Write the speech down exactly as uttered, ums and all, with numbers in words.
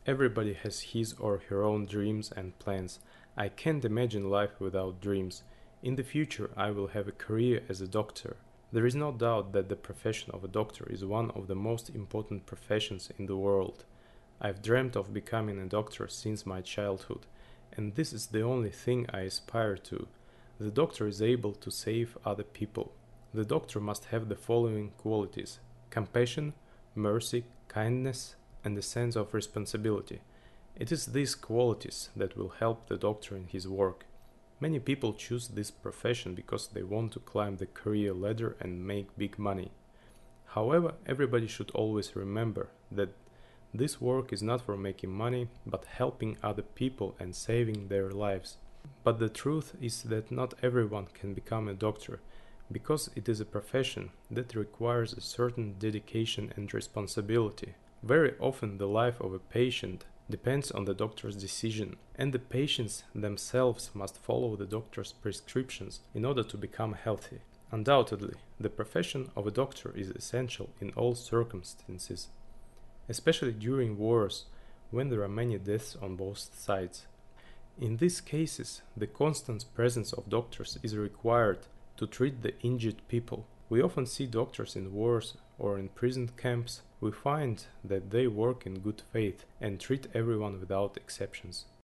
Everybody has his or her own dreams and plans. I can't imagine life without dreams. In the future, I will have a career as a doctor. There is no doubt that the profession of a doctor is one of the most important professions in the world. I've dreamt of becoming a doctor since my childhood, and this is the only thing I aspire to. The doctor is able to save other people. The doctor must have the following qualities: compassion, mercy, kindness, and a sense of responsibility. It is these qualities that will help the doctor in his work. Many people choose this profession because they want to climb the career ladder and make big money. However, everybody should always remember that this work is not for making money, but helping other people and saving their lives. But the truth is that not everyone can become a doctor, because it is a profession that requires a certain dedication and responsibility. Very often the life of a patient depends on the doctor's decision, and the patients themselves must follow the doctor's prescriptions in order to become healthy. Undoubtedly, the profession of a doctor is essential in all circumstances, especially during wars, when there are many deaths on both sides. In these cases, the constant presence of doctors is required to treat the injured people. We often see doctors in wars or in prison camps. We find that they work in good faith and treat everyone without exceptions.